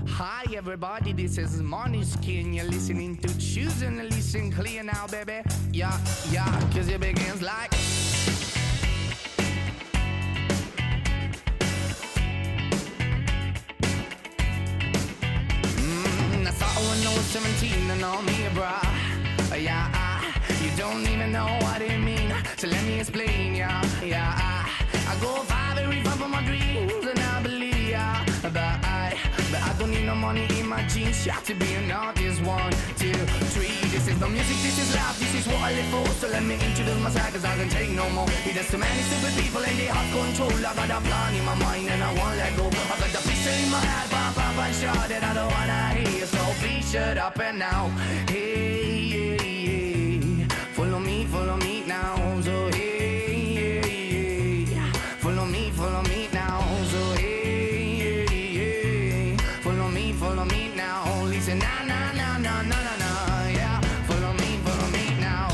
Hi everybody, this is Måneskin. You're listening to Choose and listen clear now, baby. Yeah, yeah, cause it begins like I saw when I was 17 and all me, bruh. Yeah, you don't even know what it mean. So let me explain, yeah, yeah. I go far, very far from my dreams, and I believe, yeah. But I don't need no money in my jeans. You have to be an artist. 1, 2, 3. This is no music, this is life, this is what I live for. So let me introduce myself, cause I can take no more. There's too many stupid people and they have control. I got a plan in my mind and I won't let go. I got the picture in my head, pop, and sure that I don't wanna hear. So please shut up and now. Hey, hey, hey. Follow me now. So hey, hey, hey. Follow me now. So hey, hey, hey. Follow me now. Listen, na, yeah. Follow me now.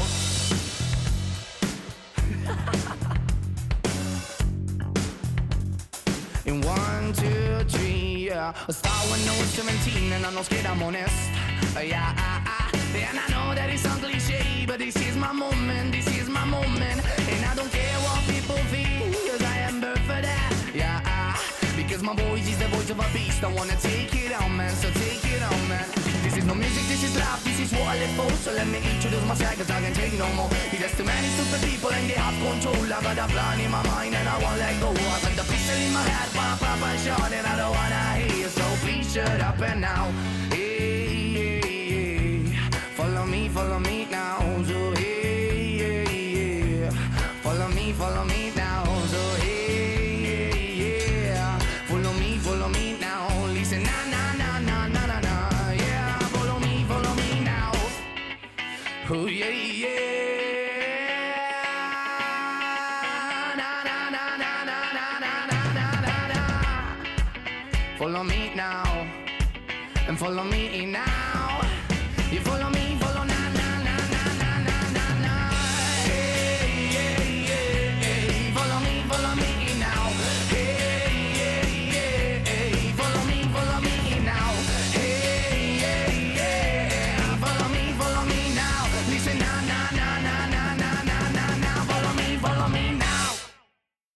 In 1, 2, 3, yeah. I started when I was 17 and I'm not scared, I'm honest. Yeah, and I know that it sounds cliche, but this is my moment, and I don't care what people think, cause I am birthed for that. Yeah, because my voice is the voice of a beast. I wanna take it on, man, so take it on, man. This is no music, this is life, this is what I live for. So let me introduce myself, cause I can take no more. There's too many stupid people and they have control. I got a plan in my mind and I won't let go. I got the pistol in my head, pop, and shot, and I don't wanna hear. So please shut up and now. Hey, hey, hey. Follow me now. So hey, hey, hey. Follow me now. So hey, hey, yeah. Follow me now. Listen, na, yeah. Follow me now. Oh yeah, yeah. Follow me now, and follow me now. You follow me